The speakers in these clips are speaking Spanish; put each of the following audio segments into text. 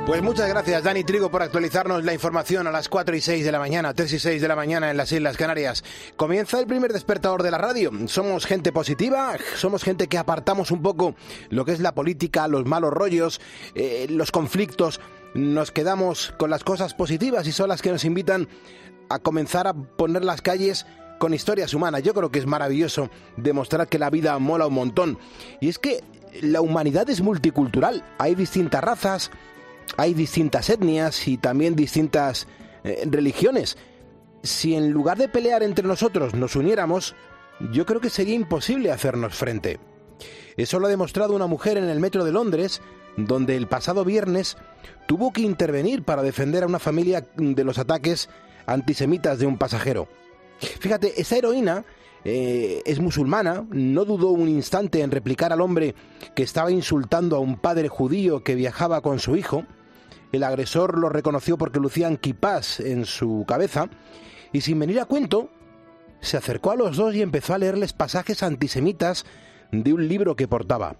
Pues muchas gracias, Dani Trigo, por actualizarnos la información a las 4 y 6 de la mañana, 3 y 6 de la mañana en las Islas Canarias. Comienza el primer despertador de la radio. Somos gente positiva, somos gente que apartamos un poco lo que es la política, los malos rollos, los conflictos. Nos quedamos con las cosas positivas y son las que nos invitan a comenzar a poner las calles con historias humanas. Yo creo que es maravilloso demostrar que la vida mola un montón. Y es que la humanidad es multicultural. Hay distintas razas, hay distintas etnias y también distintas religiones. Si en lugar de pelear entre nosotros nos uniéramos, yo creo que sería imposible hacernos frente. Eso lo ha demostrado una mujer en el metro de Londres, donde el pasado viernes tuvo que intervenir para defender a una familia de los ataques antisemitas de un pasajero. Fíjate, esa heroína es musulmana, no dudó un instante en replicar al hombre que estaba insultando a un padre judío que viajaba con su hijo. El agresor lo reconoció porque lucían kipás en su cabeza y, sin venir a cuento, se acercó a los dos y empezó a leerles pasajes antisemitas de un libro que portaba.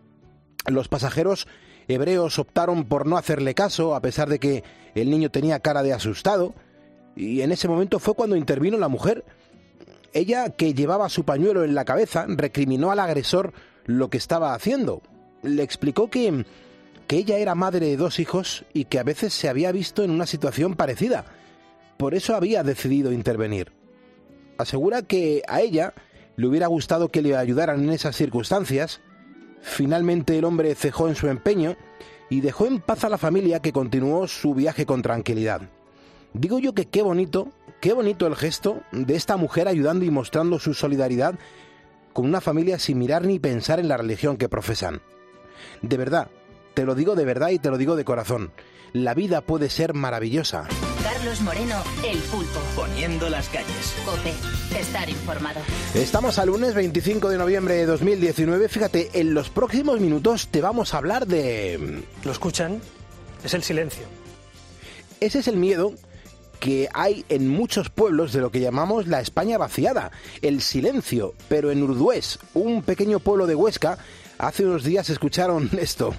Los pasajeros hebreos optaron por no hacerle caso, a pesar de que el niño tenía cara de asustado, y en ese momento fue cuando intervino la mujer. Ella, que llevaba su pañuelo en la cabeza, recriminó al agresor lo que estaba haciendo. Le explicó que ella era madre de 2 hijos y que a veces se había visto en una situación parecida. Por eso había decidido intervenir. Asegura que a ella le hubiera gustado que le ayudaran en esas circunstancias. Finalmente el hombre cejó en su empeño y dejó en paz a la familia, que continuó su viaje con tranquilidad. Digo yo que qué bonito el gesto de esta mujer ayudando y mostrando su solidaridad con una familia sin mirar ni pensar en la religión que profesan. De verdad, te lo digo de verdad y te lo digo de corazón. La vida puede ser maravillosa. Carlos Moreno, El Pulpo. Poniendo las calles. COPE. Estar informado. Estamos al lunes 25 de noviembre de 2019. Fíjate, en los próximos minutos te vamos a hablar de... ¿Lo escuchan? Es el silencio. Ese es el miedo que hay en muchos pueblos de lo que llamamos la España vaciada, el silencio. Pero en Urdués, un pequeño pueblo de Huesca, hace unos días escucharon esto.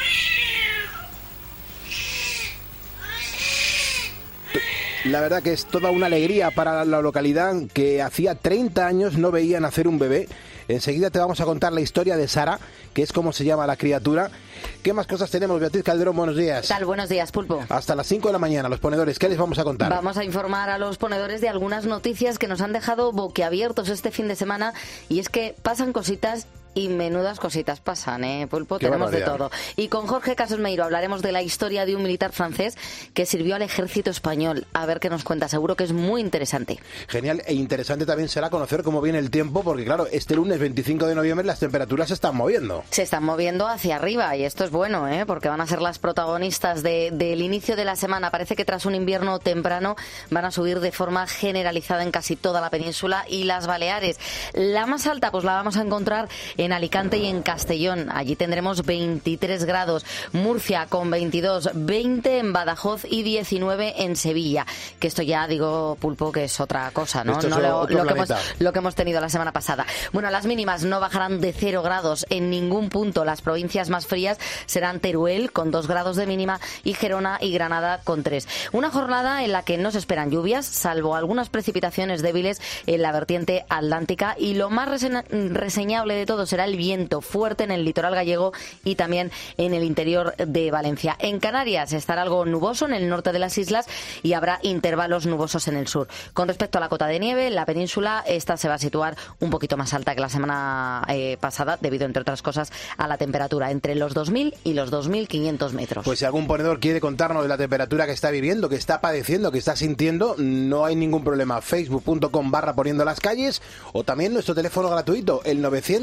La verdad que es toda una alegría para la localidad, que hacía 30 años no veía nacer un bebé. Enseguida te vamos a contar la historia de Sara, que es como se llama la criatura. ¿Qué más cosas tenemos, Beatriz Calderón? Buenos días. ¿Qué tal? Buenos días, Pulpo. Hasta las 5 de la mañana, los ponedores, ¿qué les vamos a contar? Vamos a informar a los ponedores de algunas noticias que nos han dejado boquiabiertos este fin de semana, y es que pasan cositas. Y menudas cositas pasan, Pulpo, tenemos de todo. Y con Jorge Casosmeiro hablaremos de la historia de un militar francés que sirvió al ejército español. A ver qué nos cuenta, seguro que es muy interesante. Genial, e interesante también será conocer cómo viene el tiempo, porque claro, este lunes 25 de noviembre las temperaturas se están moviendo. Se están moviendo hacia arriba, y esto es bueno, porque van a ser las protagonistas del inicio de la semana. Parece que tras un invierno temprano van a subir de forma generalizada en casi toda la península y las Baleares. La más alta pues la vamos a encontrar en Alicante y en Castellón. Allí tendremos 23 grados. Murcia con 22, 20 en Badajoz y 19 en Sevilla. Que esto ya, digo, Pulpo, que es otra cosa, ¿no? Esto es lo que hemos tenido la semana pasada. Bueno, las mínimas no bajarán de 0 grados en ningún punto. Las provincias más frías serán Teruel con 2 grados de mínima y Gerona y Granada con 3. Una jornada en la que no se esperan lluvias, salvo algunas precipitaciones débiles en la vertiente atlántica, y lo más reseñable de todo será el viento fuerte en el litoral gallego y también en el interior de Valencia. En Canarias estará algo nuboso en el norte de las islas y habrá intervalos nubosos en el sur. Con respecto a la cota de nieve, en la península, esta se va a situar un poquito más alta que la semana pasada, debido, entre otras cosas, a la temperatura entre los 2.000 y los 2.500 metros. Pues si algún ponedor quiere contarnos de la temperatura que está viviendo, que está padeciendo, que está sintiendo, no hay ningún problema. Facebook.com/poniendo las calles, o también nuestro teléfono gratuito, el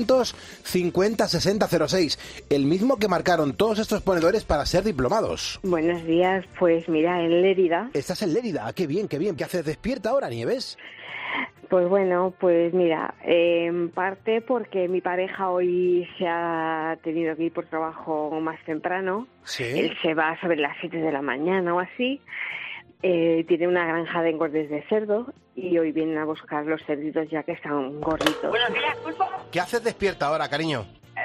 950 60 06, el mismo que marcaron todos estos ponedores para ser diplomados. Buenos días, pues mira, en Lérida. ¿Estás en Lérida? Ah, qué bien, qué bien. ¿Qué haces despierta ahora, Nieves? Pues bueno, pues mira, en parte porque mi pareja hoy se ha tenido que ir por trabajo más temprano. ¿Sí? Él se va sobre las 7 de la mañana o así. Tiene una granja de engordes de cerdo y hoy vienen a buscar los cerditos ya que están gorditos. Buenos días, Pulpo. ¿Qué haces despierta ahora, cariño?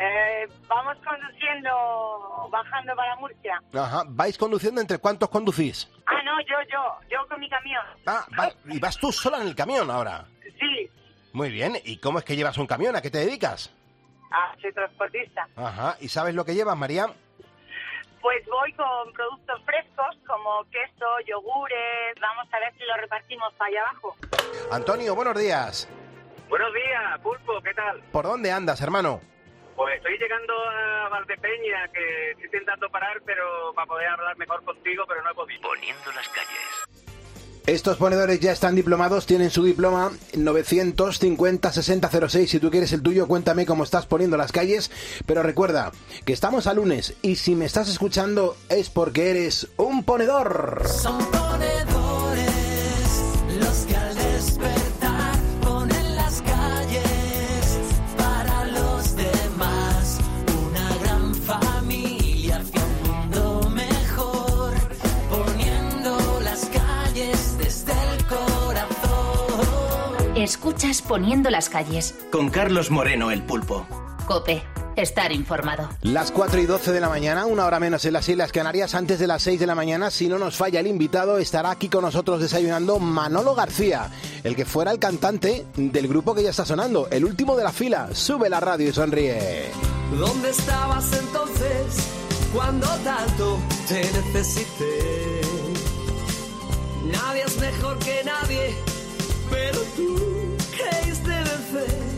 Vamos conduciendo, bajando para Murcia. Ajá, ¿vais conduciendo? ¿Entre cuántos conducís? No, yo con mi camión. ¿Y vas tú sola en el camión ahora? Sí. Muy bien, ¿y cómo es que llevas un camión? ¿A qué te dedicas? Soy transportista. Ajá, ¿y sabes lo que llevas, María? Pues voy con productos frescos como queso, yogures, vamos a ver si lo repartimos para allá abajo. Antonio, buenos días. Buenos días, Pulpo, ¿qué tal? ¿Por dónde andas, hermano? Pues estoy llegando a Valdepeña, que estoy intentando parar, pero para poder hablar mejor contigo, pero no he podido. Poniendo las calles. Estos ponedores ya están diplomados, tienen su diploma 950-6006. Si tú quieres el tuyo, cuéntame cómo estás poniendo las calles. Pero recuerda que estamos a lunes y si me estás escuchando es porque eres un ponedor. Son ponedores los que al despertar ponen las calles para los demás. Una gran familia hacia un mundo mejor, poniendo las calles desde el corazón. Escuchas Poniendo las calles. Con Carlos Moreno, el Pulpo. COPE. Estar informado. Las 4:12 de la mañana, una hora menos en las Islas Canarias, antes de las 6 de la mañana, si no nos falla el invitado, estará aquí con nosotros desayunando Manolo García, el que fuera el cantante del grupo que ya está sonando, el último de la fila. Sube la radio y sonríe. ¿Dónde estabas entonces cuando tanto te necesité? Nadie es mejor que nadie, pero tú creíste vencer.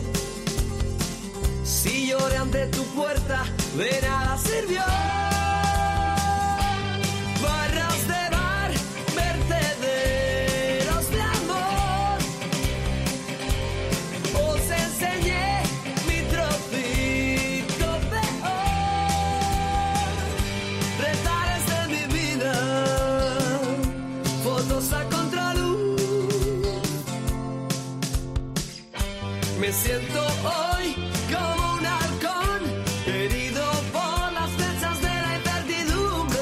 Si lloré ante tu puerta, de nada sirvió. Barras de bar, vertederos de amor. Os enseñé mi trocito peor. Retares de mi vida, fotos a contraluz. Me siento hoy como un halcón, herido por las flechas de la incertidumbre.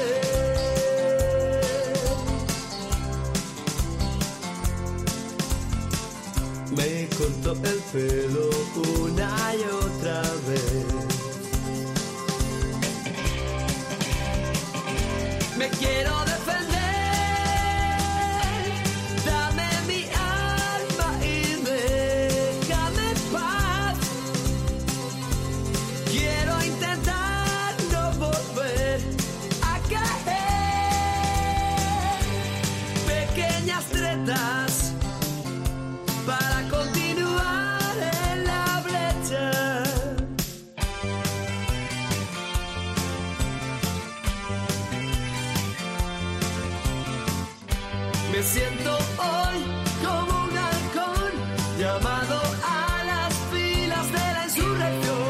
Me cortó el pelo una y otra vez. Me quiero defender. Dame mi alma y déjame en paz. Quiero intentar no volver a caer. Pequeñas tretas para continuar en la brecha. Me siento hoy como un halcón llamado a las filas de la insurrección.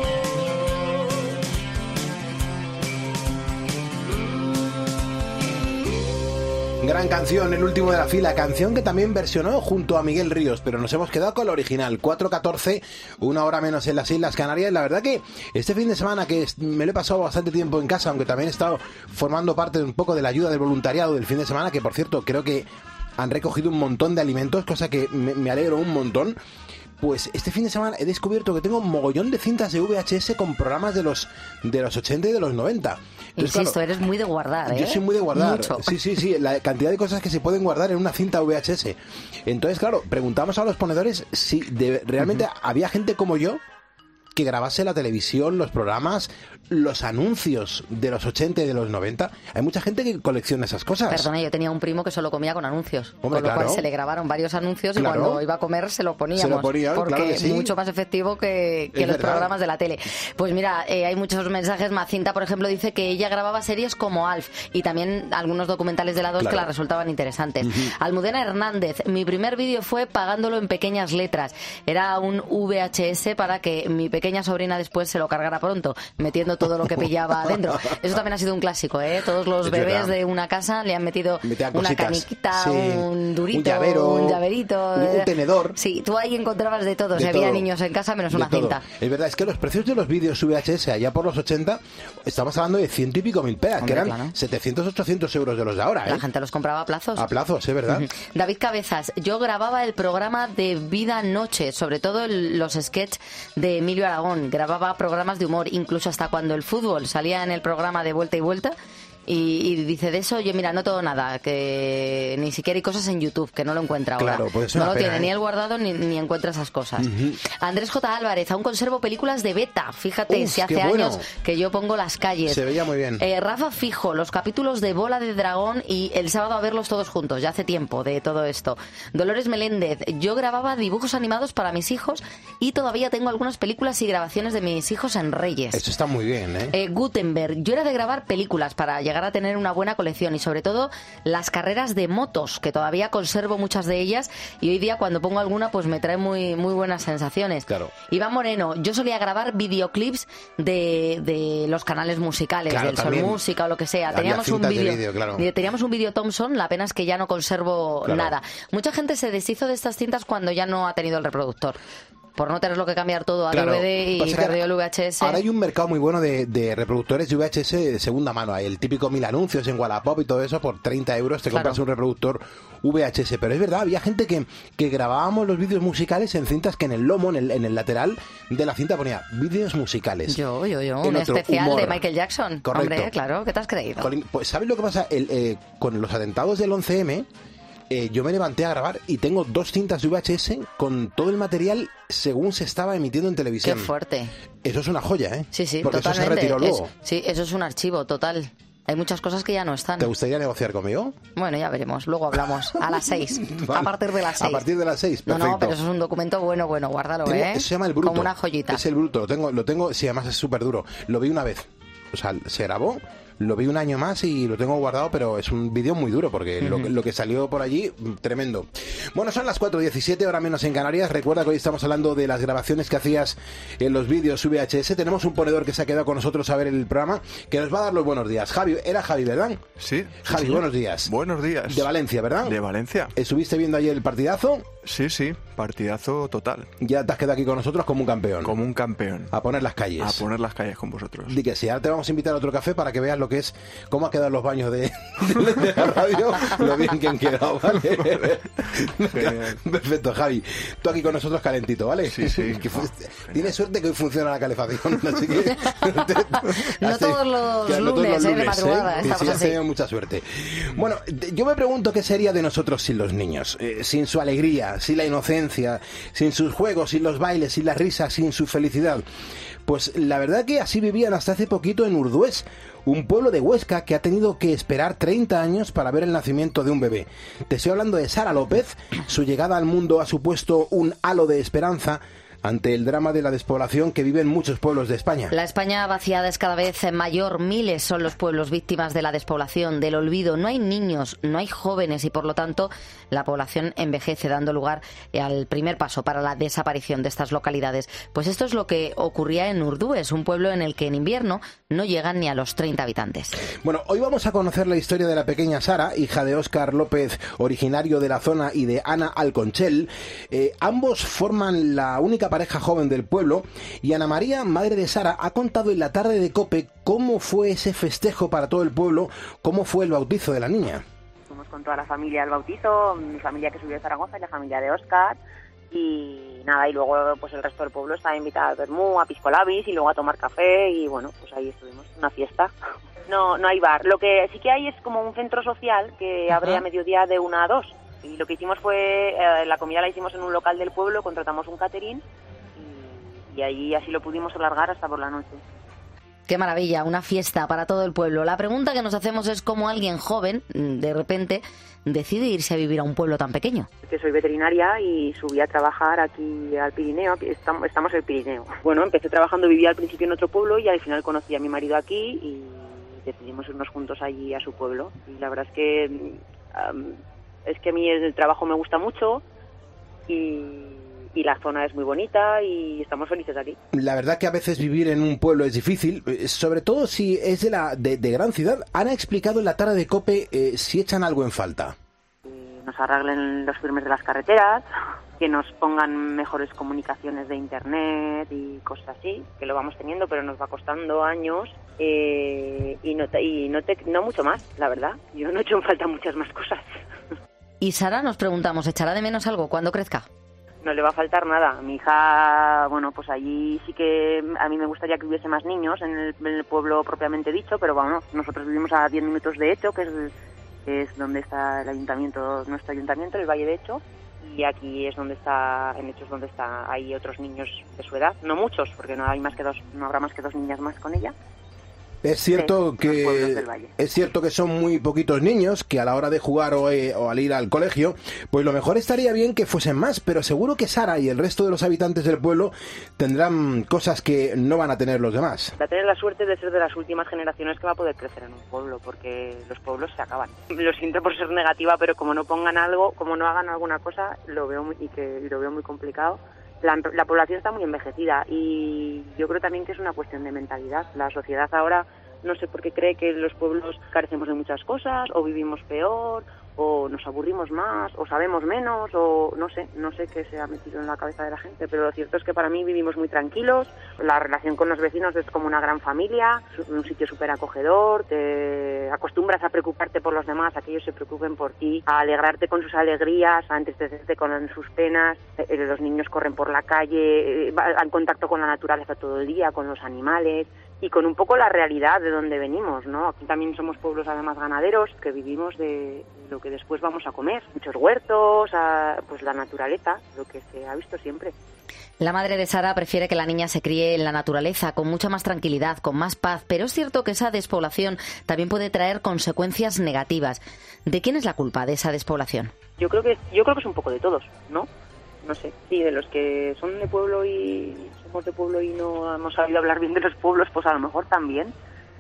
Gran canción, el último de la fila, canción que también versionó junto a Miguel Ríos, pero nos hemos quedado con la original. 4:14, una hora menos en las Islas Canarias. La verdad que este fin de semana que me lo he pasado bastante tiempo en casa, aunque también he estado formando parte de un poco de la ayuda del voluntariado del fin de semana, que por cierto creo que han recogido un montón de alimentos, cosa que me alegro un montón. Pues este fin de semana he descubierto que tengo un mogollón de cintas de VHS con programas de los 80 y de los 90. Entonces, Insisto, claro, eres muy de guardar, ¿eh? yo soy muy de guardar. Mucho. Sí, la cantidad de cosas que se pueden guardar en una cinta VHS. Entonces, claro, preguntamos a los ponedores si realmente había gente como yo que grabase la televisión, los programas, los anuncios de los 80 y de los 90. Hay mucha gente que colecciona esas cosas. Perdona, yo tenía un primo que solo comía con anuncios. Hombre, con lo claro. cual se le grabaron varios anuncios Claro. y cuando iba a comer se lo poníamos. Se lo ponían, porque claro que sí. es mucho más efectivo que Es los verdad. programas de la tele. Pues mira, hay muchos mensajes. Macinta, por ejemplo, dice que ella grababa series como Alf y también algunos documentales de la 2 Claro. que la resultaban interesantes. Almudena Hernández, mi primer vídeo fue pagándolo en pequeñas letras. Era un VHS para que mi pequeña sobrina después se lo cargara pronto, metiendo todo lo que pillaba adentro. Eso también ha sido un clásico, ¿eh? Todos los Es bebés verdad. de una casa le han metido Metían una cositas. caniquita, Sí. un durito, Un llavero, un llaverito, un tenedor. Sí, tú ahí encontrabas de todo. De Si había todo. niños en casa, menos De una todo. cinta. Es verdad, es que los precios de los vídeos VHS allá por los 80, estamos hablando de 100 y pico mil pelas, que Hombre, eran claro. 700, 800 euros de los de ahora, ¿eh? La gente los compraba a plazos. A plazos, es verdad. David Cabezas, yo grababa el programa de Vida Noche, sobre todo los sketches de Emilio Dragón, grababa programas de humor, incluso hasta cuando el fútbol salía en el programa de Vuelta y Vuelta. Y dice de eso, yo mira, no tengo nada, que ni siquiera hay cosas en YouTube, que no lo encuentra ahora. Claro, pues es no una lo pena, tiene ni él guardado ni encuentra esas cosas. Andrés J. Álvarez, aún conservo películas de beta, fíjate, si hace años que yo pongo Las calles. Se veía muy bien. Rafa Fijo, los capítulos de Bola de Dragón y el sábado a verlos todos juntos, ya hace tiempo de todo esto. Dolores Meléndez, yo grababa dibujos animados para mis hijos y todavía tengo algunas películas y grabaciones de mis hijos en Reyes. Esto está muy bien, ¿eh? Gutenberg, yo era de grabar películas para llegar a tener una buena colección y sobre todo las carreras de motos, que todavía conservo muchas de ellas y hoy día cuando pongo alguna pues me trae muy buenas sensaciones. Claro. Iván Moreno, yo solía grabar videoclips de los canales musicales, claro, del Sol también. Música o lo que sea. Había Teníamos un vídeo, claro. Teníamos un vídeo Thompson, la pena es que ya no conservo Claro. nada. Mucha gente se deshizo de estas cintas cuando ya no ha tenido el reproductor, por no tenerlo que cambiar todo a Claro. DVD y Pasa que perdió el VHS. Ahora hay un mercado muy bueno de reproductores de VHS de segunda mano. Hay el típico 1000 anuncios en Wallapop y todo eso. Por 30 euros te compras un reproductor VHS. Pero es verdad, había gente que grabábamos los vídeos musicales en cintas que en el lomo, en el lateral de la cinta ponía vídeos musicales. Yo, En un otro especial humor. de Michael Jackson. Correcto. Hombre, claro, ¿qué te has creído? Colin, pues ¿sabes lo que pasa? Con los atentados del 11M, yo me levanté a grabar y tengo 2 cintas de VHS con todo el material según se estaba emitiendo en televisión. Qué fuerte. Eso es una joya, ¿eh? Sí, porque totalmente. eso se retiró luego. Sí, eso es un archivo total. Hay muchas cosas que ya no están. ¿Te gustaría negociar conmigo? Bueno, ya veremos. Luego hablamos. A las 6. Vale. A partir de las 6. A partir de las 6, perfecto. No, pero eso es un documento bueno, guárdalo, Eso ¿eh? se llama El Bruto. Como una joyita. Es El Bruto, lo tengo, sí, además es súper duro. Lo vi una vez, o sea, se grabó, lo vi un año más y lo tengo guardado, pero es un vídeo muy duro porque lo que salió por allí, tremendo. Bueno, son las 4:17, hora menos en Canarias. Recuerda que hoy estamos hablando de las grabaciones que hacías en los vídeos VHS. Tenemos un ponedor que se ha quedado con nosotros a ver el programa, que nos va a dar los buenos días. Javi, era Javi, ¿verdad? Sí. Javi, sí. Buenos días. Buenos días. De Valencia, ¿verdad? De Valencia. ¿Estuviste viendo ayer el partidazo? Sí, partidazo total. Ya te has quedado aquí con nosotros como un campeón. Como un campeón. A poner las calles. A poner las calles con vosotros. Di que sí, ahora te vamos a invitar a otro café para que veas lo que es, cómo ha quedado los baños de la radio, lo bien que han quedado, ¿vale? Perfecto, Javi. Tú aquí con nosotros calentito, ¿vale? Sí. Tienes suerte que hoy funciona la calefacción, así que... No todos los lunes, de madrugada. Sí, has tenido mucha suerte. Bueno, yo me pregunto qué sería de nosotros sin los niños, sin su alegría, sin la inocencia, sin sus juegos, sin los bailes, sin las risas, sin su felicidad. Pues la verdad que así vivían hasta hace poquito en Urdués, un pueblo de Huesca que ha tenido que esperar 30 años para ver el nacimiento de un bebé. Te estoy hablando de Sara López. Su llegada al mundo ha supuesto un halo de esperanza ante el drama de la despoblación que viven muchos pueblos de España. La España vaciada es cada vez mayor. Miles son los pueblos víctimas de la despoblación, del olvido. No hay niños, no hay jóvenes y, por lo tanto, la población envejece, dando lugar al primer paso para la desaparición de estas localidades. Pues esto es lo que ocurría en Urdués, un pueblo en el que en invierno no llegan ni a los 30 habitantes. Bueno, hoy vamos a conocer la historia de la pequeña Sara, hija de Óscar López, originario de la zona, y de Ana Alconchel. Ambos forman la única pareja joven del pueblo, y Ana María, madre de Sara, ha contado en la tarde de COPE cómo fue ese festejo para todo el pueblo, cómo fue el bautizo de la niña. Fuimos con toda la familia al bautizo, mi familia que subió de Zaragoza y la familia de Óscar, y nada, y luego pues el resto del pueblo estaba invitado a vermú, a pisco labis y luego a tomar café, y bueno, pues ahí estuvimos, una fiesta. No hay bar, lo que sí que hay es como un centro social que abre a mediodía de 1 a 2, y lo que hicimos fue, la comida la hicimos en un local del pueblo, contratamos un catering, y ahí así lo pudimos alargar hasta por la noche. Qué maravilla, una fiesta para todo el pueblo. La pregunta que nos hacemos es cómo alguien joven, de repente, decide irse a vivir a un pueblo tan pequeño. Que soy veterinaria y subí a trabajar aquí al Pirineo, aquí estamos en el Pirineo. Bueno, empecé trabajando, vivía al principio en otro pueblo y al final conocí a mi marido aquí y decidimos irnos juntos allí a su pueblo. Y la verdad es que a mí el trabajo me gusta mucho y la zona es muy bonita y estamos felices aquí. La verdad que a veces vivir en un pueblo es difícil, sobre todo si es de gran ciudad. Han explicado en la tarde de COPE si echan algo en falta. Nos arreglen los firmes de las carreteras, que nos pongan mejores comunicaciones de internet y cosas así, que lo vamos teniendo, pero nos va costando años y no mucho más, la verdad. Yo no he hecho en falta muchas más cosas. Y Sara, nos preguntamos, ¿echará de menos algo cuando crezca? No le va a faltar nada. Mi hija, bueno, pues allí sí que a mí me gustaría que hubiese más niños en el pueblo propiamente dicho, pero bueno, nosotros vivimos a 10 minutos de Echo, que es donde está el ayuntamiento, nuestro ayuntamiento, el Valle de Echo, y aquí es donde está, en Echo es donde está, hay otros niños de su edad, no muchos, porque no habrá más que 2 niñas más con ella. Es cierto que son muy poquitos niños que a la hora de jugar o al ir al colegio, pues lo mejor estaría bien que fuesen más, pero seguro que Sara y el resto de los habitantes del pueblo tendrán cosas que no van a tener los demás. Va a tener la suerte de ser de las últimas generaciones que va a poder crecer en un pueblo, porque los pueblos se acaban. Lo siento por ser negativa, pero como no pongan algo, como no hagan alguna cosa, lo veo muy complicado. La población está muy envejecida y yo creo también que es una cuestión de mentalidad. La sociedad ahora no sé por qué cree que los pueblos carecemos de muchas cosas, o vivimos peor, o nos aburrimos más, o sabemos menos, o no sé qué se ha metido en la cabeza de la gente, pero lo cierto es que para mí vivimos muy tranquilos, la relación con los vecinos es como una gran familia, un sitio súper acogedor, te acostumbras a preocuparte por los demás, a que ellos se preocupen por ti, a alegrarte con sus alegrías, a entristecerte con sus penas, los niños corren por la calle, van en contacto con la naturaleza todo el día, con los animales, y con un poco la realidad de donde venimos, ¿no? Aquí también somos pueblos además ganaderos, que vivimos de lo que después vamos a comer. Muchos huertos, pues la naturaleza, lo que se ha visto siempre. La madre de Sara prefiere que la niña se críe en la naturaleza, con mucha más tranquilidad, con más paz, pero es cierto que esa despoblación también puede traer consecuencias negativas. ¿De quién es la culpa de esa despoblación? Yo creo que es un poco de todos, ¿no? No sé, sí, de los que son de pueblo y somos de pueblo y no hemos sabido hablar bien de los pueblos, pues a lo mejor también.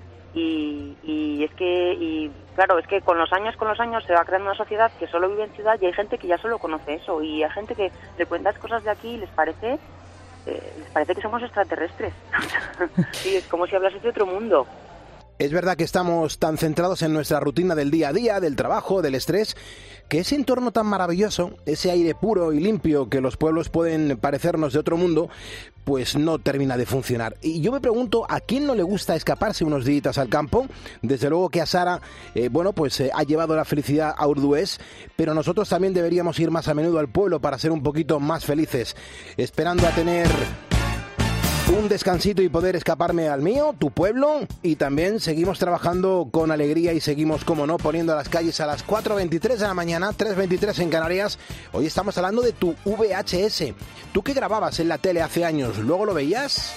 Y claro, es que con los años se va creando una sociedad que solo vive en ciudad y hay gente que ya solo conoce eso, y hay gente que le cuentas cosas de aquí y les parece que somos extraterrestres. Sí, es como si hablases de otro mundo. Es verdad que estamos tan centrados en nuestra rutina del día a día, del trabajo, del estrés, que ese entorno tan maravilloso, ese aire puro y limpio que los pueblos pueden parecernos de otro mundo, pues no termina de funcionar. Y yo me pregunto, ¿a quién no le gusta escaparse unos días al campo? Desde luego que a Sara, ha llevado la felicidad a Urdués, pero nosotros también deberíamos ir más a menudo al pueblo para ser un poquito más felices, esperando a tener un descansito y poder escaparme al mío, tu pueblo, y también seguimos trabajando con alegría y seguimos, como no, poniendo las calles a las 4:23 de la mañana, 3:23 en Canarias. Hoy estamos hablando de tu VHS. ¿Tú qué grababas en la tele hace años? ¿Luego lo veías?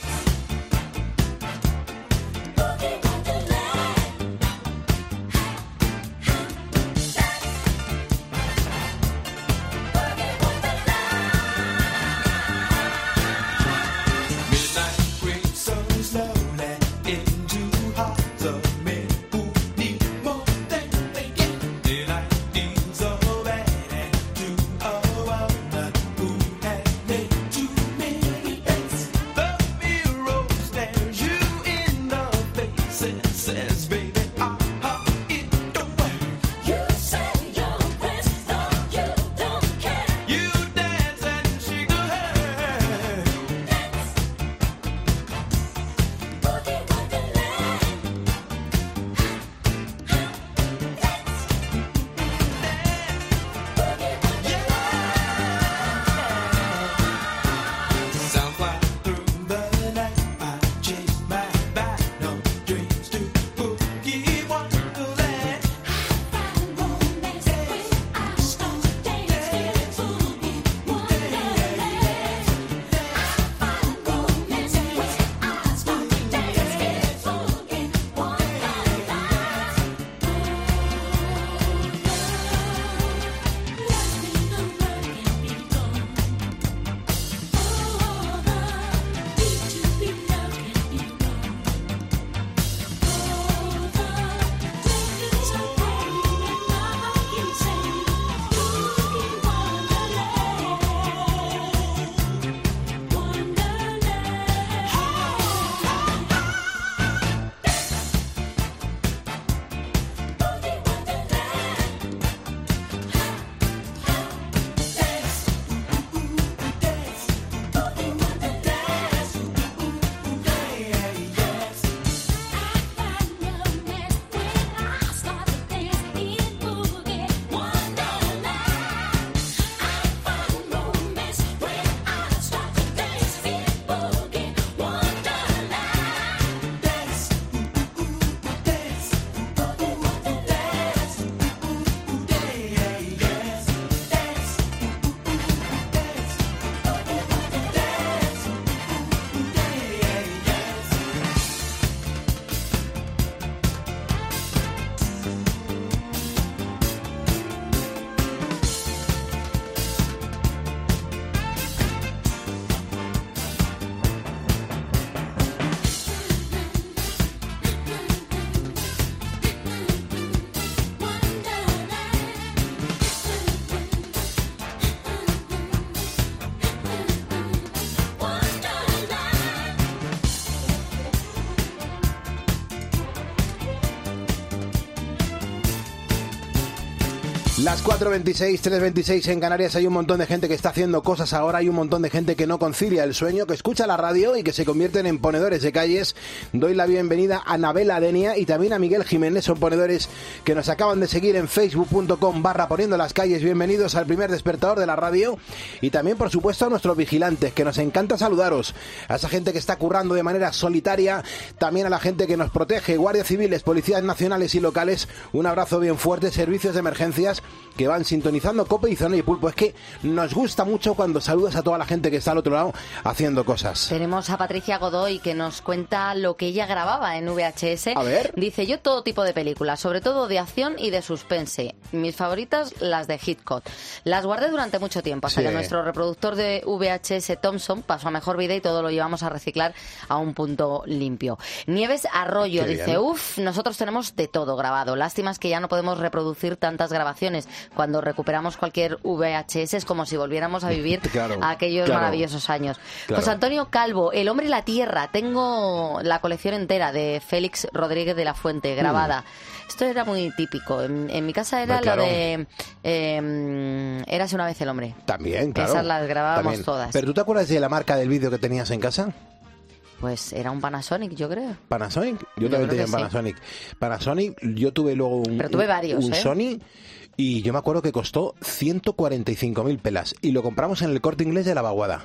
Las 4:26, 3:26 en Canarias. Hay un montón de gente que está haciendo cosas ahora. Hay un montón de gente que no concilia el sueño, que escucha la radio y que se convierten en ponedores de calles. Doy la bienvenida a Anabela Denia y también a Miguel Jiménez. Son ponedores que nos acaban de seguir en facebook.com/poniendo las calles. Bienvenidos al primer despertador de la radio. Y también, por supuesto, a nuestros vigilantes, que nos encanta saludaros. A esa gente que está currando de manera solitaria. También a la gente que nos protege, guardias civiles, policías nacionales y locales. Un abrazo bien fuerte. Servicios de emergencias que van sintonizando COPE y Zona y Pulpo. Es que nos gusta mucho cuando saludas a toda la gente que está al otro lado haciendo cosas. Tenemos a Patricia Godoy que nos cuenta lo que ella grababa en VHS. A ver. Dice, yo todo tipo de películas, sobre todo de acción y de suspense. Mis favoritas, las de Hitchcock. Las guardé durante mucho tiempo, hasta que nuestro reproductor de VHS Thompson pasó a mejor vida y todo lo llevamos a reciclar a un punto limpio. Nieves Arroyo dice, nosotros tenemos de todo grabado. Lástima es que ya no podemos reproducir tantas grabaciones. Cuando recuperamos cualquier VHS es como si volviéramos a vivir aquellos maravillosos años. José Antonio Calvo, El hombre y la tierra. Tengo la colección entera de Félix Rodríguez de la Fuente, grabada. Esto era muy típico. En mi casa era lo de Érase una vez el hombre. También, claro. Esas las grabábamos todas. ¿Pero tú te acuerdas de la marca del vídeo que tenías en casa? Pues era un Panasonic, yo creo. ¿Panasonic? Yo también tenía un Panasonic. Panasonic, yo tuve luego un Sony. Y yo me acuerdo que costó 145.000 pelas. Y lo compramos en el Corte Inglés de la Vaguada.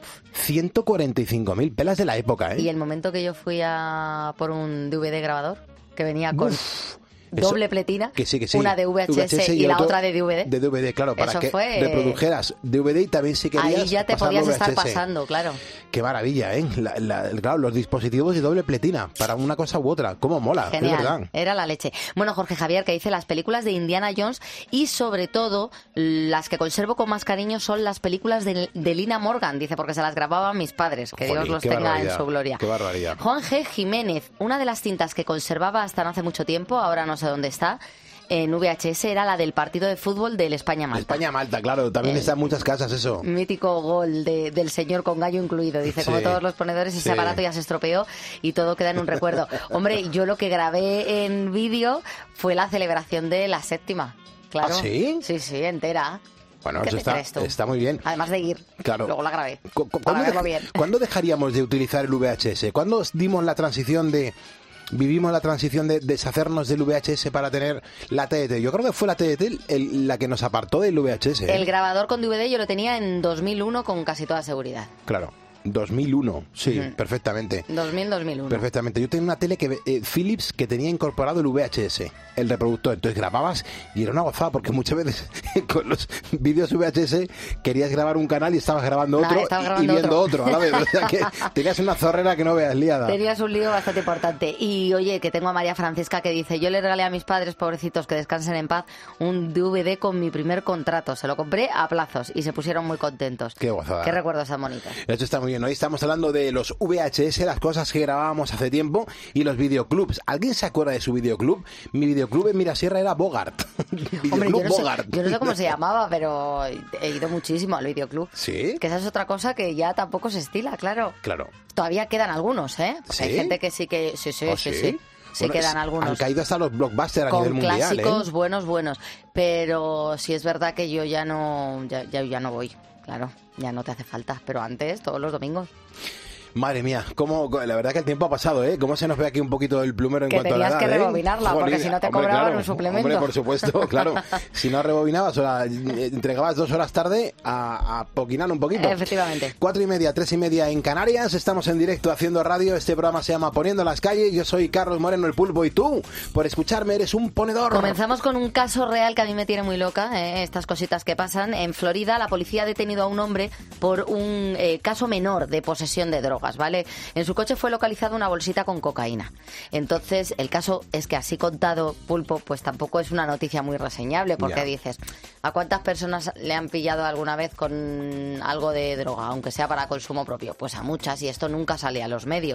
145.000 pelas de la época, ¿eh? Y el momento que yo fui a por un DVD grabador, que venía con doble pletina, que sí. Una de VHS y la otra de DVD. De DVD, claro, para que fue reprodujeras DVD y también si querías ahí ya te podías estar pasando, claro. Qué maravilla, ¿eh? Claro, los dispositivos de doble pletina, para una cosa u otra. ¿Cómo mola? Genial, es verdad. Era la leche. Bueno, Jorge Javier, que dice las películas de Indiana Jones y sobre todo las que conservo con más cariño son las películas de Lina Morgan, dice, porque se las grababan mis padres, que Dios los tenga en su gloria. Qué barbaridad. Juan G. Jiménez, una de las cintas que conservaba hasta no hace mucho tiempo, ahora no sé dónde está, en VHS, era la del partido de fútbol del España-Malta. España-Malta, claro, también está en muchas casas eso. Mítico gol del señor con gallo incluido, dice, como todos los ponedores, ese aparato ya se estropeó y todo queda en un recuerdo. Hombre, yo lo que grabé en vídeo fue la celebración de la 7ª. Claro. ¿Ah, sí? Sí, entera. Bueno, eso está muy bien. Además de ir, luego la grabé. Para verlo bien. ¿Cuándo dejaríamos de utilizar el VHS? ¿Cuándo dimos la transición vivimos la transición de deshacernos del VHS para tener la TDT? Yo creo que fue la TDT la que nos apartó del VHS. El grabador con DVD yo lo tenía en 2001 con casi toda seguridad. Claro. 2001, sí, perfectamente. 2001. Perfectamente. Yo tenía una tele Philips que tenía incorporado el VHS, el reproductor. Entonces grababas y era una gozada porque muchas veces con los vídeos VHS querías grabar un canal y estabas grabando otro y viendo otro a la vez. O sea que tenías una zorrera que no veas, liada. Tenías un lío bastante importante. Y oye, que tengo a María Francisca que dice, yo le regalé a mis padres, pobrecitos, que descansen en paz, un DVD con mi primer contrato. Se lo compré a plazos y se pusieron muy contentos. Qué gozada. Qué recuerdos tan bonitos. Esto está muy bien. Hoy estamos hablando de los VHS, las cosas que grabábamos hace tiempo y los videoclubs. ¿Alguien se acuerda de su videoclub? Mi videoclub en Mirasierra era Bogart. Hombre, yo no sé cómo se llamaba, pero he ido muchísimo al videoclub. ¿Sí? Que esa es otra cosa que ya tampoco se estila, claro. Claro. Todavía quedan algunos, ¿eh? ¿Sí? Hay gente que sí que... Sí. Sí, bueno, quedan algunos. Han caído hasta los blockbusters a nivel mundial, con clásicos buenos. Pero sí es verdad que yo ya no voy. Claro, ya no te hace falta, pero antes, todos los domingos. Madre mía, la verdad que el tiempo ha pasado, ¿eh? ¿Cómo se nos ve aquí un poquito el plumero en cuanto a la edad? Que tenías que rebobinarla, porque si no te cobraban un suplemento. Hombre, por supuesto, claro. Si no rebobinabas o entregabas 2 horas tarde a poquinar un poquito. Efectivamente. 4:30, 3:30 en Canarias. Estamos en directo haciendo radio. Este programa se llama Poniendo las calles. Yo soy Carlos Moreno, el Pulpo, y tú, por escucharme, eres un ponedor. Comenzamos con un caso real que a mí me tiene muy loca, estas cositas que pasan. En Florida, la policía ha detenido a un hombre por un caso menor de posesión de drogas, ¿vale? En su coche fue localizada una bolsita con cocaína. Entonces, el caso es que así contado, Pulpo, pues tampoco es una noticia muy reseñable, porque dices, ¿a cuántas personas le han pillado alguna vez con algo de droga, aunque sea para consumo propio? Pues a muchas, y esto nunca sale a los medios.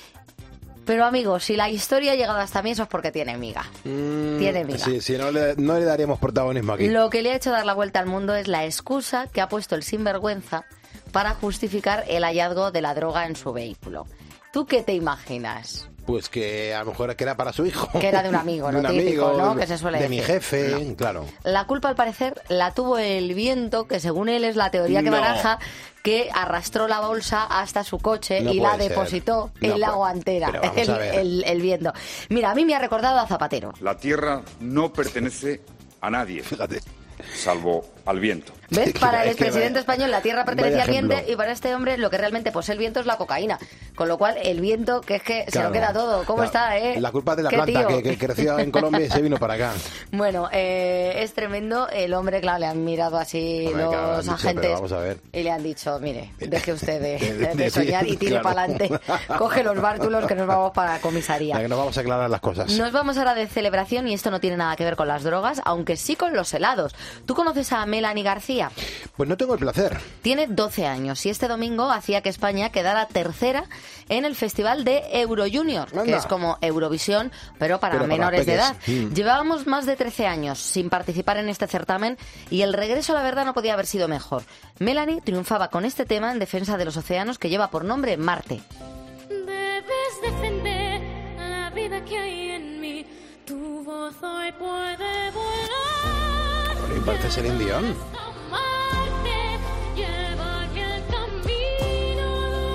Pero amigos, si la historia ha llegado hasta mí, eso es porque tiene miga. Tiene miga. Sí, no le daríamos protagonismo aquí. Lo que le ha hecho dar la vuelta al mundo es la excusa que ha puesto el sinvergüenza para justificar el hallazgo de la droga en su vehículo. ¿Tú qué te imaginas? Pues que a lo mejor que era para su hijo. Que era de un amigo, De lo un típico, amigo, ¿no? Que se suele de decir. mi jefe, No. claro. La culpa, al parecer, la tuvo el viento, que según él es la teoría que No. baraja, que arrastró la bolsa hasta su coche No y la puede ser. depositó No en la puede. guantera. Pero vamos a ver. El viento. Mira, a mí me ha recordado a Zapatero. La tierra no pertenece a nadie, salvo al viento. ¿Ves? Para el Es que expresidente español la tierra pertenecía vaya al viento ejemplo. y para este hombre lo que realmente posee el viento es la cocaína. Con lo cual el viento, que es que se Claro, lo queda todo. ¿Cómo claro. está, eh? La culpa es de la ¿Qué planta tío? que creció en Colombia y se vino para acá. Bueno, es tremendo. El hombre, claro, le han mirado así Hombre, claro, han los dicho, agentes pero vamos a ver. y le han dicho, mire, deje usted de decir, soñar y tire claro. para adelante. Coge los bártulos que nos vamos para la comisaría. Que nos vamos a aclarar las cosas. Nos vamos ahora de celebración y esto no tiene nada que ver con las drogas, aunque sí con los helados. ¿Tú conoces a Melanie García? Pues no tengo el placer. Tiene 12 años y este domingo hacía que España quedara tercera en el Festival de Euro Junior, que Anda. es como Eurovisión, pero para Pero para menores de peques. edad. Llevábamos más de 13 años sin participar en este certamen y el regreso, la verdad, no podía haber sido mejor. Melanie triunfaba con este tema en defensa de los océanos que lleva por nombre Marte. Debes defender la vida que hay en mí. Tu voz hoy puede volar. Bueno, y parece Celine Dion. Amarte, llevarme el camino.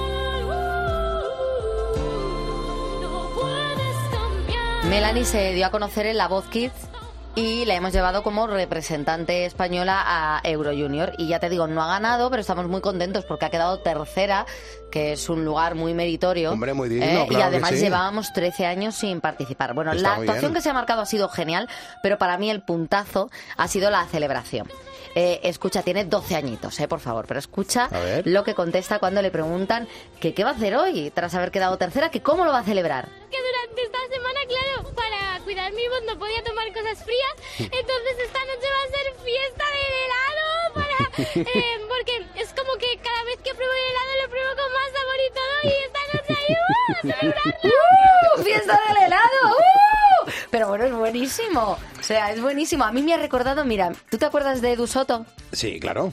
No puedes cambiar. Melanie se dio a conocer en La Voz Kids y la hemos llevado como representante española a Euro Junior. Y ya te digo, no ha ganado, pero estamos muy contentos porque ha quedado tercera, que es un lugar muy meritorio. Hombre, muy digno, y claro además que sí. llevábamos 13 años sin participar. Bueno, Está la muy actuación bien. que se ha marcado ha sido genial, pero para mí el puntazo ha sido la celebración. Escucha, tiene 12 añitos, por favor, pero escucha A ver. lo que contesta cuando le preguntan que qué va a hacer hoy tras haber quedado tercera, que cómo lo va a celebrar. Que durante esta semana, claro, para cuidar mi voz no podía tomar cosas frías, entonces esta noche va a ser fiesta del helado para porque es como que cada vez que pruebo el helado lo pruebo con más sabor y todo y esta noche ahí a celebrarlo. ¡Fiesta del helado! Pero bueno, es buenísimo. O sea, es buenísimo. A mí me ha recordado, mira, ¿tú te acuerdas de Edu Soto? Sí, claro.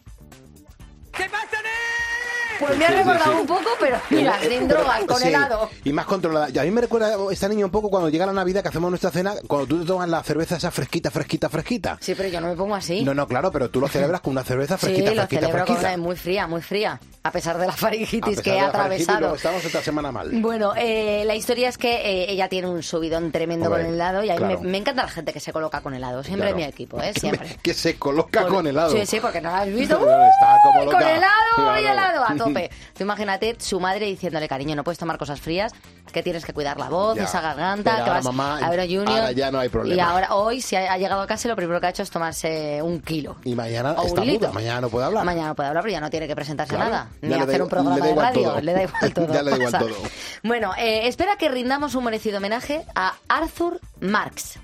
Pues me ha recordado un poco, pero mira, sin drogas, con Sí, helado. y más controlada. Y a mí me recuerda esta niña un poco cuando llega la Navidad, que hacemos nuestra cena, cuando tú te tomas la cerveza esa fresquita. Sí, pero yo no me pongo así. No, claro, pero tú lo celebras con una cerveza Sí, fresquita, lo fresquita, celebro con fresquita. una muy fría, a pesar de la A faringitis pesar que de he la faringitis, atravesado. luego estamos esta semana mal. Bueno, la historia es que ella tiene un subidón tremendo Hombre, con el helado y a mí claro. me encanta la gente que se coloca con helado. Siempre Claro. en mi equipo, siempre. Que se coloca con helado. Sí, sí, porque no lo has visto. Está como ¡Uy, loca. con helado y Claro. helado a tope. Tú imagínate su madre diciéndole, cariño, no puedes tomar cosas frías, que tienes que cuidar la voz, Ya. esa garganta, Pero que ahora, vas mamá, a Euro Junior. ahora ya no hay problema. Y ahora, hoy, si ha llegado a casa, lo primero que ha hecho es tomarse 1 kilo. Y mañana O está un litro. muda, mañana no puede hablar. Mañana no puede hablar, pero ya no tiene que presentarse Claro. nada, Ya ni le da hacer un igual- programa le da de igual radio. todo. Le da igual todo. Ya le da igual pasa. todo. Bueno, espera que rindamos un merecido homenaje a Arthur Marx.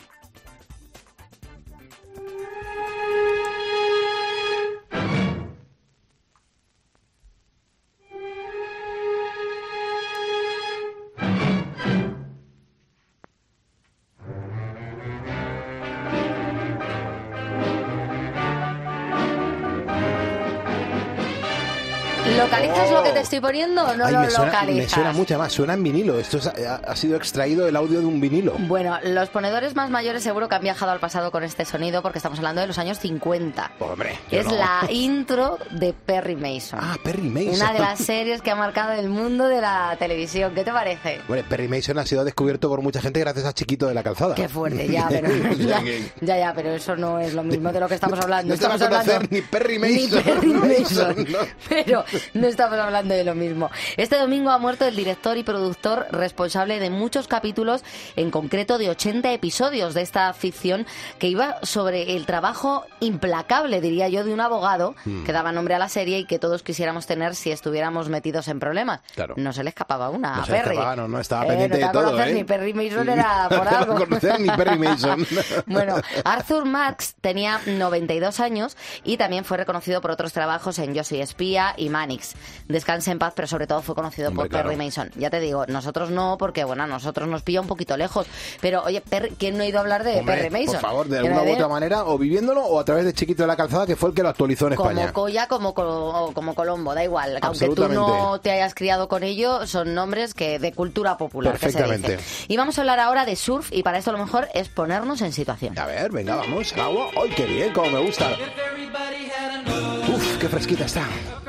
¿Localizas lo que te estoy poniendo o no Ay, lo me localizas? suena mucho más, suena en vinilo. Esto ha sido extraído el audio de un vinilo. Bueno, los ponedores más mayores seguro que han viajado al pasado con este sonido porque estamos hablando de los años 50. Hombre, yo Es no. la intro de Perry Mason. Ah, Perry Mason. Una de las series que ha marcado el mundo de la televisión. ¿Qué te parece? Bueno, Perry Mason ha sido descubierto por mucha gente gracias a Chiquito de la Calzada. Qué fuerte, ya, pero ya, pero eso no es lo mismo de lo que estamos hablando. No te va a Estamos conocer hablando ni Perry ni Mason. Perry Mason. No. Pero no estamos hablando de lo mismo. Este domingo ha muerto el director y productor responsable de muchos capítulos, en concreto de 80 episodios de esta ficción que iba sobre el trabajo implacable, diría yo, de un abogado que daba nombre a la serie y que todos quisiéramos tener si estuviéramos metidos en problemas. Claro. No se le escapaba una No a se le Perry. escapaba, no estaba pendiente no de te va a todo, conocer ¿eh? ni Perry Mason era por No te va a algo. conocer ni Perry Mason. Bueno, Arthur Marx tenía 92 años y también fue reconocido por otros trabajos en Yo soy espía y Manic. Hendrix, descanse en paz, pero sobre todo fue conocido por Perry Mason. Ya te digo, nosotros no, porque bueno, a nosotros nos pilla un poquito lejos, pero oye, ¿quién no ha ido a hablar de Perry Mason? Por favor, de alguna u otra manera, o viviéndolo o a través de Chiquito de la Calzada, que fue el que lo actualizó en España. Como Colla, como Colombo, da igual. Aunque tú no te hayas criado con ello, son nombres que de cultura popular. Perfectamente. Que se dice. Y vamos a hablar ahora de surf, y para esto lo mejor es ponernos en situación. A ver, venga, vamos al agua. ¡Ay, qué bien! ¡Cómo me gusta! ¡Uf, qué fresquita está!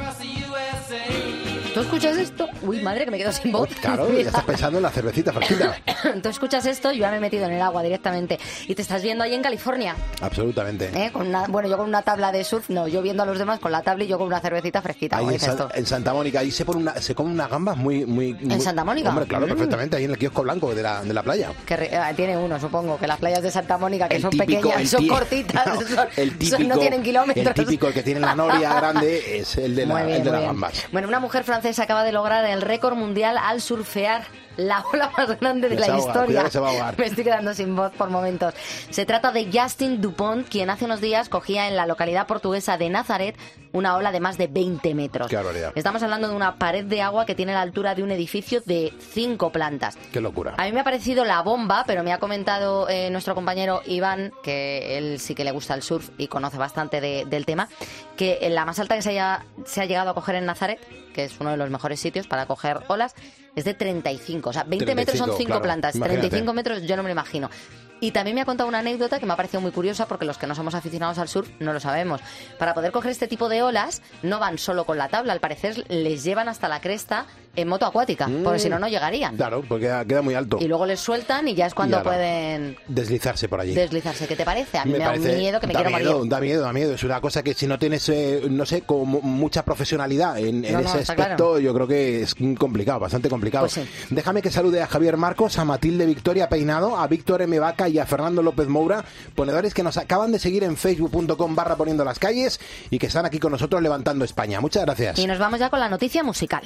¿Tú escuchas esto? Uy, madre, que me quedo sin voz. Claro, ya estás pensando en la cervecita fresquita. Tú escuchas esto, yo ya me he metido en el agua directamente. Y te estás viendo ahí en California. Absolutamente. Yo con una tabla de surf, no, yo viendo a los demás con la tabla y yo con una cervecita fresquita. Ahí en Santa Mónica, ahí se comen unas gambas muy... ¿En Santa Mónica? Hombre, claro, perfectamente, ahí en el kiosco blanco de la playa. Tiene uno, supongo, que las playas de Santa Mónica, que son pequeñas, son cortitas, no tienen kilómetros. El típico, el que tiene la noria grande, es el de las gambas. Bueno, una mujer francesa acaba de lograr el récord mundial al surfear la ola más grande de la historia. Me estoy quedando sin voz por momentos. Se trata de Justin Dupont, quien hace unos días cogía en la localidad portuguesa de Nazaret una ola de más de 20 metros. Qué barbaridad. Estamos hablando de una pared de agua que tiene la altura de un edificio de 5 plantas. Qué locura. A mí me ha parecido la bomba, pero me ha comentado nuestro compañero Iván, que él sí que le gusta el surf y conoce bastante del tema, que la más alta que se ha llegado a coger en Nazaret, que es uno de los mejores sitios para coger olas, es de 35. O sea, 20 metros son 5 plantas. Imagínate. 35 metros yo no me lo imagino. Y también me ha contado una anécdota que me ha parecido muy curiosa, porque los que no somos aficionados al surf no lo sabemos. Para poder coger este tipo de olas no van solo con la tabla, al parecer les llevan hasta la cresta en moto acuática, porque si no, no llegarían. Claro, porque queda muy alto. Y luego les sueltan y ya es cuando pueden deslizarse por allí. ¿Qué te parece? A mí me da un miedo que me quiero morir. Da miedo. Es una cosa que si no tienes, no sé, como mucha profesionalidad en ese aspecto, claro. Yo creo que es complicado, bastante complicado. Pues sí. Déjame que salude a Javier Marcos, a Matilde Victoria Peinado, a Víctor M. Vaca y a Fernando López Moura, ponedores que nos acaban de seguir en facebook.com/poniendo las calles y que están aquí con nosotros levantando España. Muchas gracias. Y nos vamos ya con la noticia musical.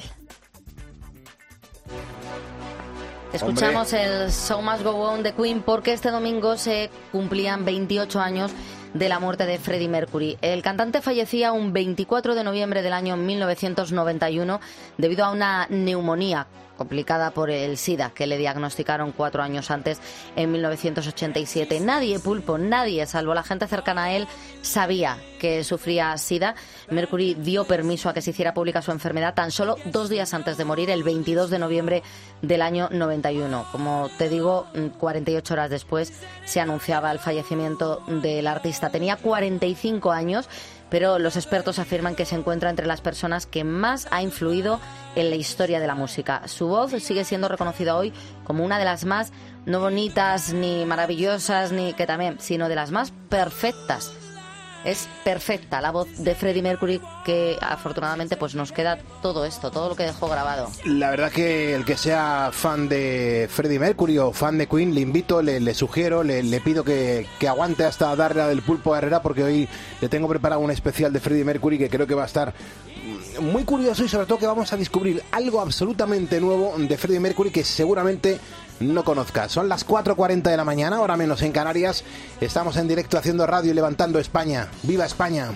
Escuchamos el Show Must Go On de Queen, porque este domingo se cumplían 28 años de la muerte de Freddie Mercury. El cantante fallecía un 24 de noviembre del año 1991 debido a una neumonía complicada por el SIDA, que le diagnosticaron 4 años antes, en 1987. Nadie, Pulpo, nadie, salvo la gente cercana a él, sabía que sufría SIDA. Mercury dio permiso a que se hiciera pública su enfermedad tan solo 2 días antes de morir, el 22 de noviembre del año 91. Como te digo, 48 horas después se anunciaba el fallecimiento del artista. Tenía 45 años, pero los expertos afirman que se encuentra entre las personas que más ha influido en la historia de la música. Su voz sigue siendo reconocida hoy como una de las más, no bonitas ni maravillosas, sino de las más perfectas. Es perfecta la voz de Freddie Mercury, que afortunadamente pues nos queda todo esto, todo lo que dejó grabado. La verdad que el que sea fan de Freddie Mercury o fan de Queen, le invito, le sugiero, le pido que aguante hasta darle a del Pulpo a Herrera, porque hoy le tengo preparado un especial de Freddie Mercury que creo que va a estar muy curioso, y sobre todo que vamos a descubrir algo absolutamente nuevo de Freddie Mercury que seguramente no conozcas. Son las 4:40 de la mañana, hora menos en Canarias. Estamos en directo haciendo radio y levantando España. ¡Viva España!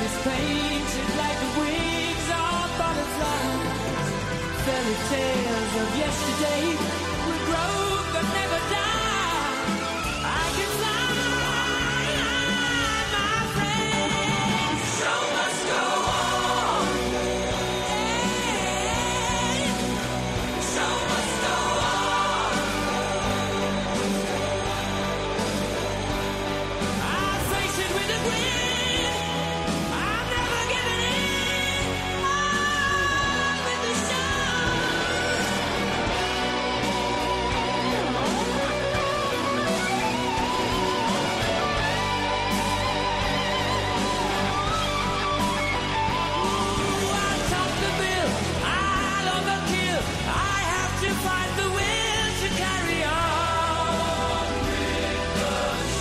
is painted like the wings of butterflies. Fairy tales of yesterday will grow but never die. I can fly, my friend. Show must go on. Show must go on. I face it with a grin. I'm never giving in. On with the I top the bill, I'll overkill. I have to fight the will to carry on with the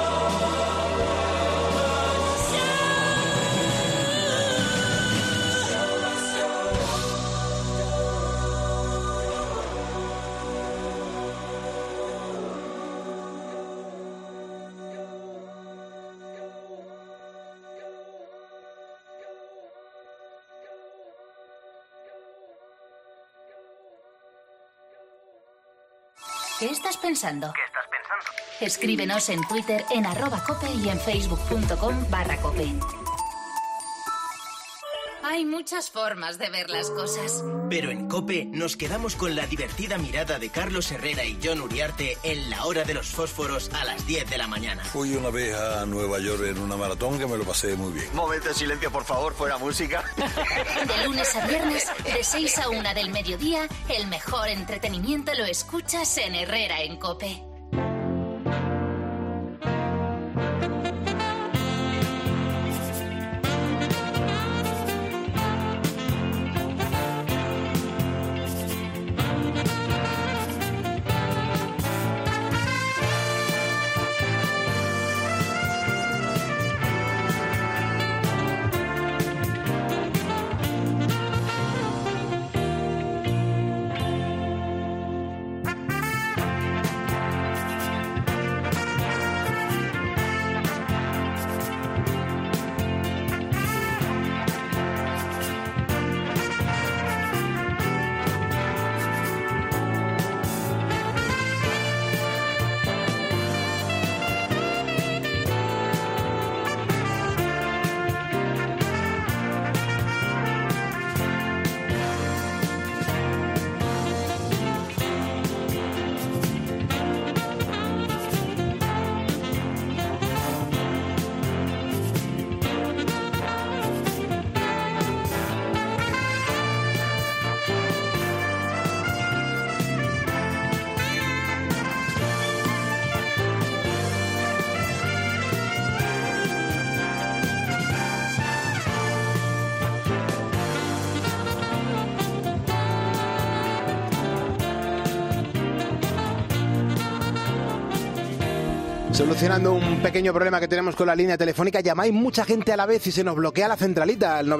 ¿Qué estás pensando? Escríbenos en Twitter en @cope y en facebook.com/cope. Hay muchas formas de ver las cosas. Pero en COPE nos quedamos con la divertida mirada de Carlos Herrera y Jon Uriarte en La Hora de los Fósforos a las 10 de la mañana. Fui una vez a Nueva York en una maratón que me lo pasé muy bien. Momento de silencio, por favor, fuera música. De lunes a viernes, de 6 a 1 del mediodía, el mejor entretenimiento lo escuchas en Herrera en COPE. Solucionando un pequeño problema que tenemos con la línea telefónica. Llamáis mucha gente a la vez y se nos bloquea la centralita, al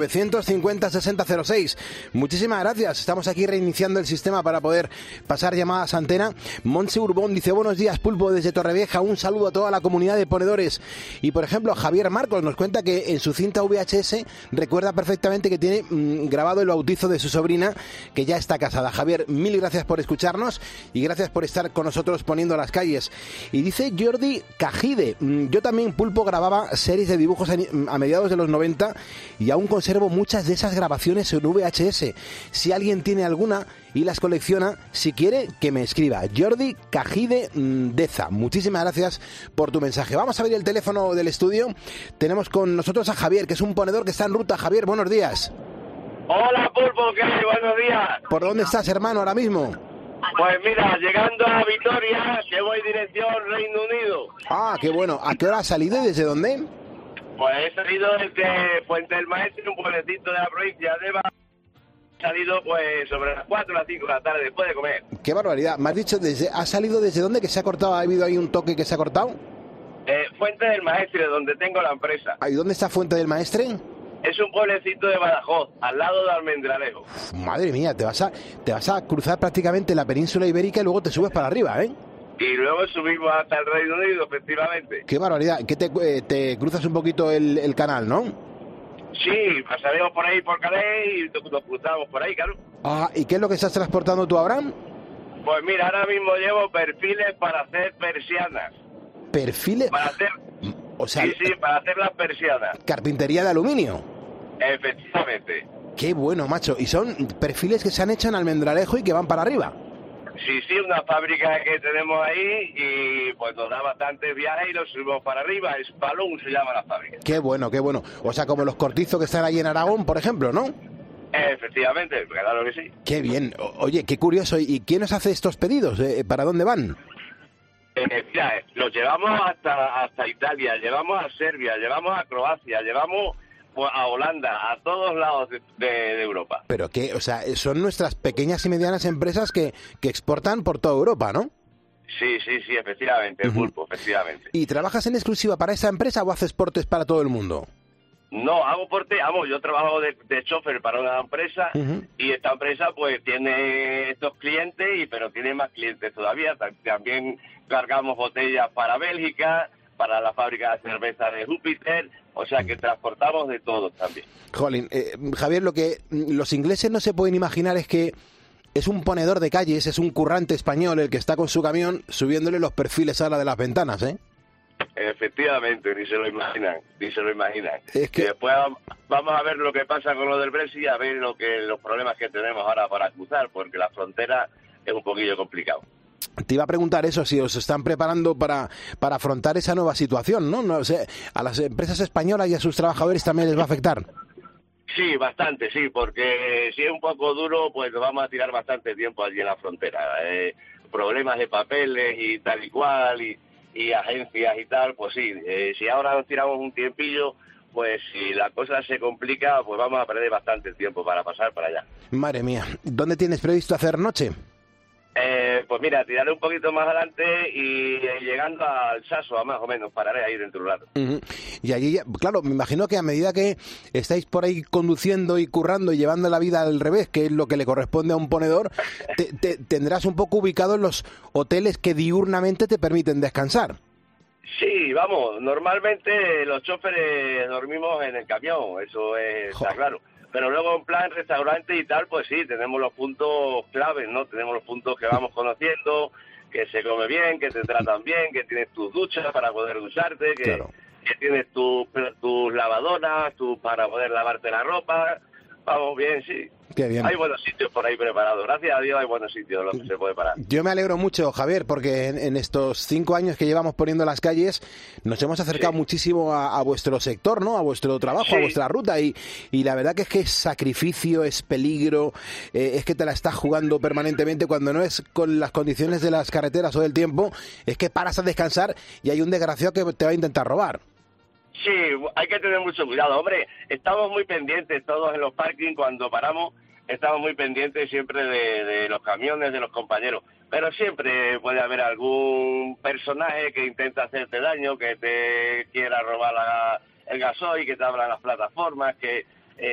950-6006. Muchísimas gracias. Estamos aquí reiniciando el sistema para poder pasar llamadas a antena. Montse Urbón dice: buenos días, Pulpo, desde Torrevieja. Un saludo a toda la comunidad de ponedores. Y, por ejemplo, Javier Marcos nos cuenta que en su cinta VHS recuerda perfectamente que tiene grabado el bautizo de su sobrina, que ya está casada. Javier, mil gracias por escucharnos y gracias por estar con nosotros poniendo las calles. Y dice Jordi Cajide: yo también, Pulpo, grababa series de dibujos a mediados de los 90 y aún conservo muchas de esas grabaciones en VHS. Si alguien tiene alguna y las colecciona, si quiere, que me escriba. Jordi Cajide Deza, muchísimas gracias por tu mensaje. Vamos a ver el teléfono del estudio. Tenemos con nosotros a Javier, que es un ponedor que está en ruta. Javier, buenos días. Hola, Pulpo, ¿qué hay? Buenos días. ¿Por dónde estás, hermano, ahora mismo? Pues mira, llegando a Vitoria, que voy dirección Reino Unido. Ah, qué bueno. ¿A qué hora has salido y desde dónde? Pues he salido desde Puente del Maestre, un pueblecito de la provincia de Eva. He salido pues sobre las 4 o las 5 de la tarde, después de comer. Qué barbaridad. ¿Me has dicho ¿has salido desde dónde? ¿Que se ha cortado? ¿Ha habido ahí un toque que se ha cortado? Fuente del Maestre, donde tengo la empresa. ¿Y dónde está Fuente del Maestre? Es un pueblecito de Badajoz, al lado de Almendralejo. Uf, madre mía, te vas a cruzar prácticamente la península ibérica y luego te subes para arriba, ¿eh? Y luego subimos hasta el Reino Unido, efectivamente. Qué barbaridad. Que te cruzas un poquito el canal, ¿no? Sí, pasaremos por ahí por Calais y nos cruzamos por ahí, claro. Ah, ¿y qué es lo que estás transportando tú, Abraham? Pues mira, ahora mismo llevo perfiles para hacer persianas. ¿Perfiles? Para hacer... O sea, sí, para hacer las persianas. Carpintería de aluminio. Efectivamente. Qué bueno, macho. Y son perfiles que se han hecho en Almendralejo y que van para arriba. Sí, una fábrica que tenemos ahí y pues nos da bastantes viajes y los subimos para arriba. Spalum se llama la fábrica. Qué bueno, qué bueno. O sea, como los cortizos que están ahí en Aragón, por ejemplo, ¿no? Efectivamente, claro que sí. Qué bien. Oye, qué curioso. ¿Y quién nos hace estos pedidos? ¿Para dónde van? Mira, los llevamos hasta Italia, llevamos a Serbia, llevamos a Croacia, llevamos pues, a Holanda, a todos lados de Europa. Pero que, o sea, son nuestras pequeñas y medianas empresas que exportan por toda Europa, ¿no? Sí, efectivamente, el pulpo, efectivamente. ¿Y trabajas en exclusiva para esa empresa o haces portes para todo el mundo? No, hago porte, yo trabajo de chofer para una empresa y esta empresa pues tiene estos clientes, pero tiene más clientes todavía. También cargamos botellas para Bélgica, para la fábrica de cerveza de Júpiter, o sea que transportamos de todo también. Jolín, Javier, lo que los ingleses no se pueden imaginar es que es un ponedor de calles, es un currante español el que está con su camión subiéndole los perfiles a la de las ventanas, ¿eh? Efectivamente, ni se lo imaginan. Es que... Y después vamos a ver lo que pasa con lo del Brexit, a ver los problemas que tenemos ahora para cruzar, porque la frontera es un poquillo complicado. Te iba a preguntar eso, si os están preparando para afrontar esa nueva situación, ¿no? No, o sea, a las empresas españolas y a sus trabajadores también les va a afectar. Sí, bastante, sí, porque si es un poco duro, pues nos vamos a tirar bastante tiempo allí en la frontera. Problemas de papeles y tal y cual, y agencias y tal, pues sí, si ahora nos tiramos un tiempillo, pues si la cosa se complica, pues vamos a perder bastante tiempo para pasar para allá. Madre mía, ¿dónde tienes previsto hacer noche? Pues mira, tiraré un poquito más adelante y llegando al Saso, más o menos, pararé ahí dentro de un rato. Y allí, claro, me imagino que a medida que estáis por ahí conduciendo y currando y llevando la vida al revés, que es lo que le corresponde a un ponedor, tendrás un poco ubicado en los hoteles que diurnamente te permiten descansar. Sí, vamos, normalmente los choferes dormimos en el camión, eso está claro. Pero luego en plan restaurante y tal, pues sí, tenemos los puntos claves, ¿no? Tenemos los puntos que vamos conociendo, que se come bien, que te tratan bien, que tienes tus duchas para poder ducharte, que tienes tus lavadoras, para poder lavarte la ropa. Vamos bien, sí. Qué bien. Hay buenos sitios por ahí preparados. Gracias a Dios hay buenos sitios donde se puede parar. Yo me alegro mucho, Javier, porque en estos 5 años que llevamos poniendo las calles nos hemos acercado muchísimo a vuestro sector, ¿no? A vuestro trabajo, a vuestra ruta y la verdad que es sacrificio, es peligro, es que te la estás jugando permanentemente cuando no es con las condiciones de las carreteras o del tiempo, es que paras a descansar y hay un desgraciado que te va a intentar robar. Sí, hay que tener mucho cuidado, hombre. Estamos muy pendientes todos en los parkings cuando paramos, estamos muy pendientes siempre de los camiones, de los compañeros. Pero siempre puede haber algún personaje que intenta hacerte daño, que te quiera robar el gasoil, que te abra las plataformas, que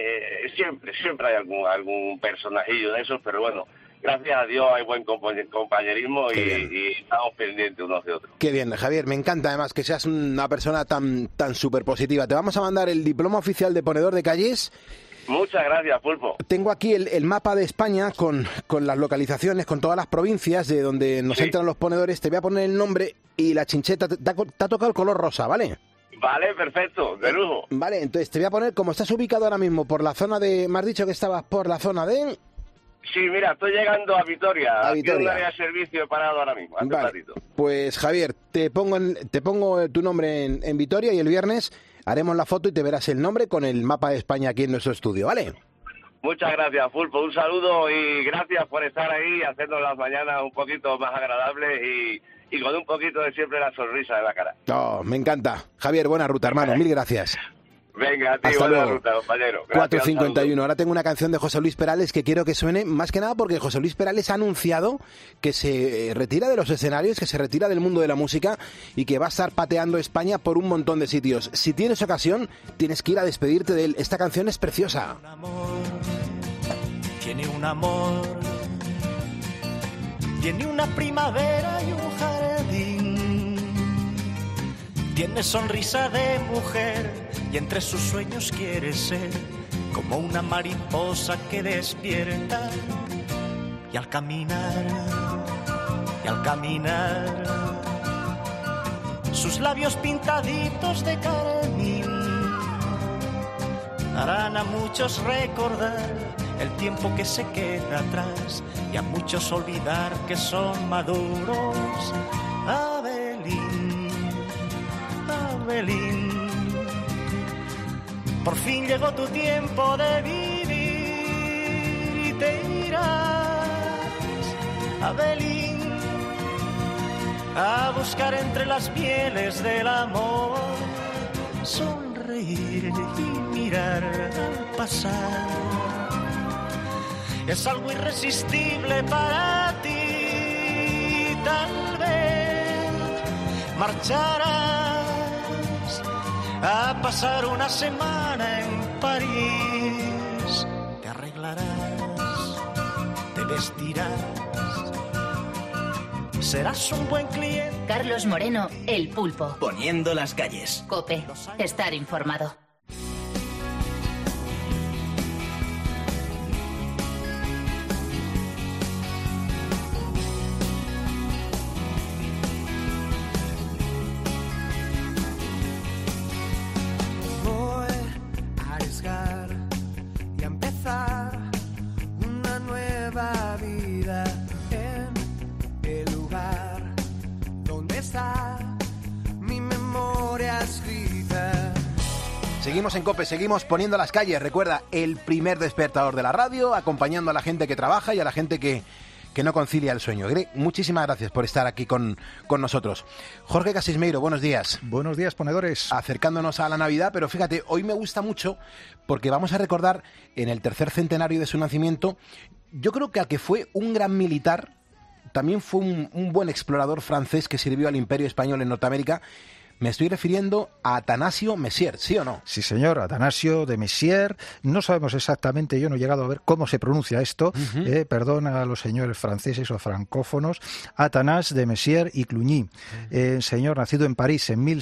siempre hay algún personajillo de esos, pero bueno. Gracias a Dios hay buen compañerismo y estamos pendientes unos de otros. Qué bien, Javier, me encanta además que seas una persona tan súper positiva. Te vamos a mandar el diploma oficial de ponedor de calles. Muchas gracias, Pulpo. Tengo aquí el mapa de España con las localizaciones, con todas las provincias de donde nos entran los ponedores. Te voy a poner el nombre y la chincheta. Te ha tocado el color rosa, ¿vale? Vale, perfecto, de lujo. Vale, entonces te voy a poner, como estás ubicado ahora mismo por la zona de... Me has dicho que estabas por la zona de... Sí, mira, estoy llegando a Vitoria. Aquí en un área de servicio he parado ahora mismo, hace un ratito. Pues Javier, te pongo tu nombre en Vitoria y el viernes haremos la foto y te verás el nombre con el mapa de España aquí en nuestro estudio, ¿vale? Muchas gracias, Pulpo. Un saludo y gracias por estar ahí, haciendo las mañanas un poquito más agradables y con un poquito de siempre la sonrisa de la cara. Oh, me encanta. Javier, buena ruta, hermano. Mil gracias. Venga, tío, hasta buena luego. ruta, compañero. Gracias, 4:51. Ahora tengo una canción de José Luis Perales que quiero que suene, más que nada porque José Luis Perales ha anunciado que se retira de los escenarios, que se retira del mundo de la música y que va a estar pateando España por un montón de sitios. Si tienes ocasión, tienes que ir a despedirte de él. Esta canción es preciosa. Tiene un amor, tiene una primavera y un jardín, tiene sonrisa de mujer y entre sus sueños quiere ser como una mariposa que despierta. Y al caminar, sus labios pintaditos de carmín harán a muchos recordar el tiempo que se queda atrás y a muchos olvidar que son maduros. Abelín, Abelín, por fin llegó tu tiempo de vivir y te irás, Abelín, a buscar entre las pieles del amor, sonreír y mirar al pasar. Es algo irresistible para ti, tal vez marcharás a pasar una semana en París, te arreglarás, te vestirás, serás un buen cliente. Carlos Moreno, El Pulpo. Poniendo las calles. COPE. Estar informado. Voy a arriesgar y a empezar una nueva vida en el lugar donde está mi memoria escrita. Seguimos en COPE, seguimos poniendo las calles. Recuerda, el primer despertador de la radio, acompañando a la gente que trabaja y a la gente que no concilia el sueño. Greg, muchísimas gracias por estar aquí con nosotros. Jorge Casismeiro, buenos días. Buenos días, ponedores. Acercándonos a la Navidad, pero fíjate, hoy me gusta mucho porque vamos a recordar en el tercer centenario de su nacimiento, yo creo que al que fue un gran militar, también fue un buen explorador francés que sirvió al Imperio Español en Norteamérica. Me estoy refiriendo a Atanasio Messier, ¿sí o no? Sí, señor, Atanasio de Messier. No sabemos exactamente, yo no he llegado a ver cómo se pronuncia esto, perdón a los señores franceses o francófonos. Atanás de Messier y Cluny, señor nacido en París en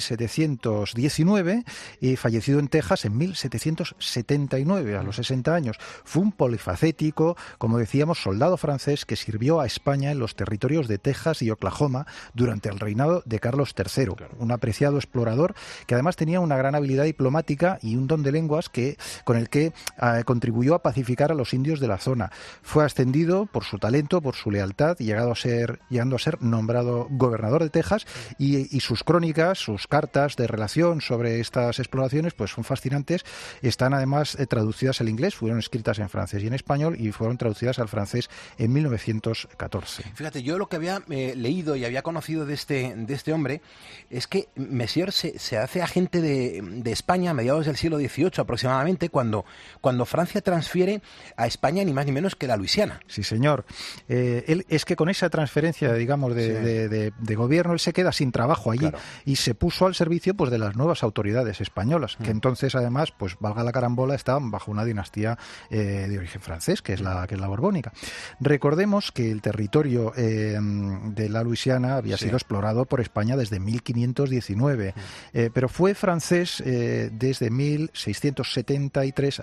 1719 y fallecido en Texas en 1779, a los 60 años. Fue un polifacético, como decíamos, soldado francés que sirvió a España en los territorios de Texas y Oklahoma durante el reinado de Carlos III, un apreciado explorador que además tenía una gran habilidad diplomática y un don de lenguas con el que contribuyó a pacificar a los indios de la zona. Fue ascendido por su talento, por su lealtad, llegando a ser nombrado gobernador de Texas y sus crónicas, sus cartas de relación sobre estas exploraciones pues son fascinantes. Están además traducidas al inglés, fueron escritas en francés y en español y fueron traducidas al francés en 1914. Fíjate, yo lo que había leído y había conocido de este hombre es que Messier se hace agente de España a mediados del siglo XVIII aproximadamente, cuando Francia transfiere a España ni más ni menos que la Luisiana. Sí, señor. Él es que con esa transferencia, digamos, de gobierno, él se queda sin trabajo allí y se puso al servicio pues de las nuevas autoridades españolas, que entonces además, pues valga la carambola, estaban bajo una dinastía de origen francés, que es la borbónica. Recordemos que el territorio de la Luisiana había sido explorado por España desde 1519, pero fue francés desde 1673 a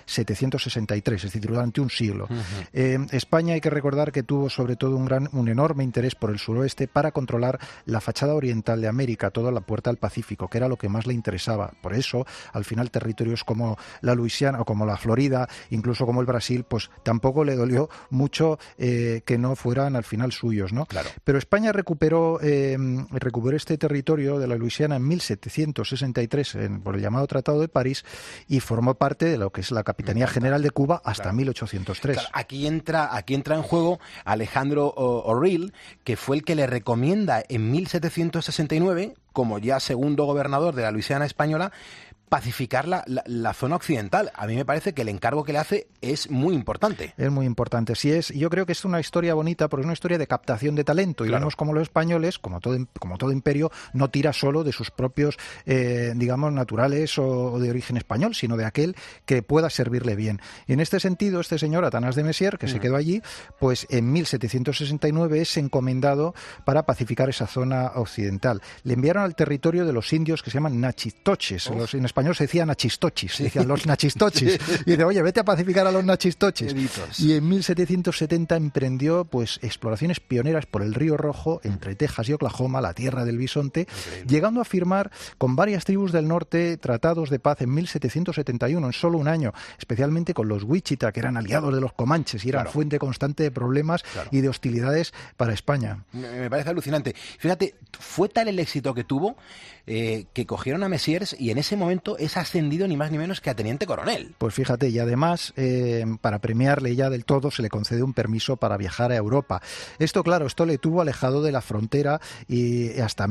1763, es decir, durante un siglo. España, hay que recordar que tuvo sobre todo un enorme interés por el suroeste para controlar la fachada oriental de América, toda la puerta al Pacífico, que era lo que más le interesaba. Por eso, al final, territorios como la Luisiana o como la Florida, incluso como el Brasil, pues tampoco le dolió mucho que no fueran al final suyos, ¿no? Claro. Pero España recuperó este territorio de la Luisiana en 1763 por el llamado Tratado de París y formó parte de lo que es la Capitanía General de Cuba hasta 1803. Claro, aquí entra en juego Alejandro O'Reilly, que fue el que le recomienda en 1769, como ya segundo gobernador de la Luisiana española, pacificar la zona occidental. A mí me parece que el encargo que le hace es muy importante. Es muy importante, sí es. Yo creo que es una historia bonita porque es una historia de captación de talento y vemos como los españoles, como todo imperio, no tira solo de sus propios, digamos, naturales o de origen español, sino de aquel que pueda servirle bien. Y en este sentido, este señor Atanás de Messier, que se quedó allí, pues en 1769 es encomendado para pacificar esa zona occidental. Le enviaron al territorio de los indios que se llaman nachitoches. En español español se decía nachistochis, decían los nachistochis. Y dice, oye, vete a pacificar a los nachistochis. Y en 1770 emprendió pues exploraciones pioneras por el Río Rojo, entre Texas y Oklahoma, la tierra del bisonte, llegando a firmar con varias tribus del norte tratados de paz en 1771, en solo un año, especialmente con los Wichita, que eran aliados de los comanches y eran fuente constante de problemas y de hostilidades para España. Me parece alucinante. Fíjate, fue tal el éxito que tuvo que cogieron a Messiers y en ese momento es ascendido ni más ni menos que a teniente coronel. Pues fíjate, y además para premiarle ya del todo se le concede un permiso para viajar a Europa. Esto, claro, esto le tuvo alejado de la frontera y hasta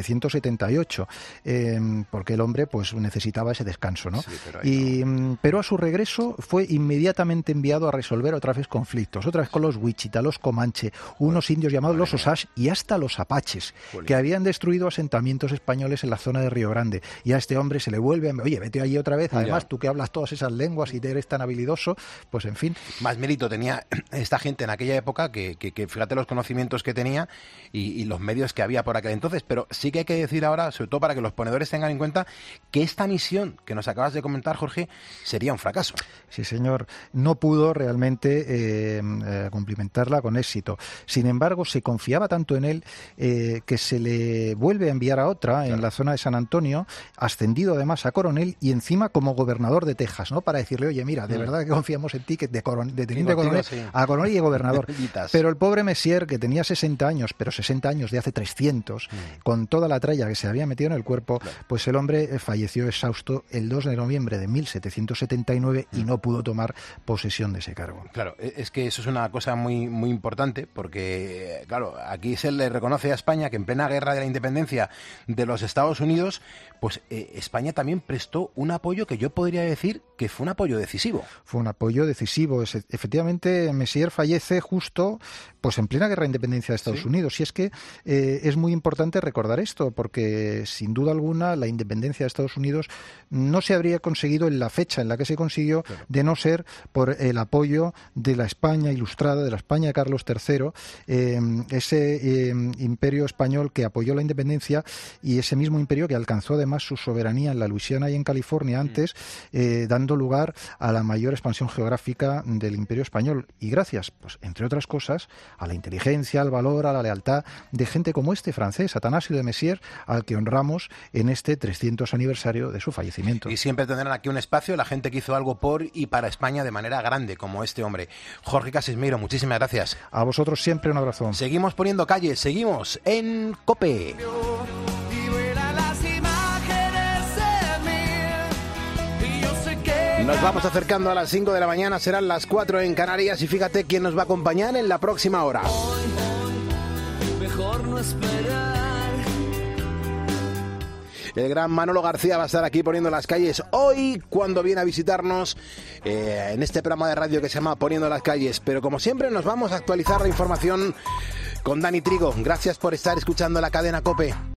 1778, porque el hombre pues necesitaba ese descanso, ¿no? Sí, pero a su regreso fue inmediatamente enviado a resolver otra vez conflictos, otra vez con los Wichita, los Comanche, unos indios llamados los Osage y hasta los Apaches, que habían destruido asentamientos españoles en la zona de Río Grande. Y a este hombre se le vuelve, oye, vete allí otra vez, además tú que hablas todas esas lenguas y eres tan habilidoso, pues en fin. Más mérito tenía esta gente en aquella época que fíjate los conocimientos que tenía y los medios que había por aquel entonces, pero sí que hay que decir ahora, sobre todo para que los ponedores tengan en cuenta, que esta misión que nos acabas de comentar, Jorge, sería un fracaso. Sí, señor, no pudo realmente cumplimentarla con éxito. Sin embargo, se confiaba tanto en él que se le vuelve a enviar a otra en la zona de San Antonio, ascendido además a coronel y encima como gobernador de Texas, ¿no? Para decirle, oye, mira, de verdad que confiamos en ti, que de teniente coronel a coronel y gobernador. Pero el pobre Messier, que tenía 60 años, pero 60 años de hace 300, con toda la tralla que se había metido en el cuerpo, pues el hombre falleció exhausto el 2 de noviembre de 1779 y no pudo tomar posesión de ese cargo. Claro, es que eso es una cosa muy, muy importante porque, claro, aquí se le reconoce a España que en plena guerra de la independencia de los Estados Unidos, pues España también prestó un apoyo que yo podría decir que fue un apoyo decisivo. Fue un apoyo decisivo. Efectivamente, Messier fallece justo pues en plena guerra de independencia de Estados Unidos. Y es que es muy importante recordar esto, porque sin duda alguna la independencia de Estados Unidos no se habría conseguido en la fecha en la que se consiguió, de no ser por el apoyo de la España ilustrada, de la España de Carlos III, ese imperio español que apoyó la independencia y ese mismo imperio que alcanzó además su soberanía en la Luisiana y en California antes, dando lugar a la mayor expansión geográfica del imperio español. Y gracias, pues entre otras cosas, a la inteligencia, al valor, a la lealtad de gente como este francés, Atanasio de Messier, al que honramos en este 300 aniversario de su fallecimiento. Y siempre tendrán aquí un espacio la gente que hizo algo por y para España de manera grande, como este hombre. Jorge Casismeiro, muchísimas gracias. A vosotros siempre un abrazo. Seguimos poniendo calles, seguimos en COPE. Nos vamos acercando a las 5 de la mañana, serán las 4 en Canarias y fíjate quién nos va a acompañar en la próxima hora. Mejor no esperar. El gran Manolo García va a estar aquí poniendo las calles hoy cuando viene a visitarnos en este programa de radio que se llama Poniendo las calles. Pero como siempre nos vamos a actualizar la información con Dani Trigo. Gracias por estar escuchando la cadena COPE.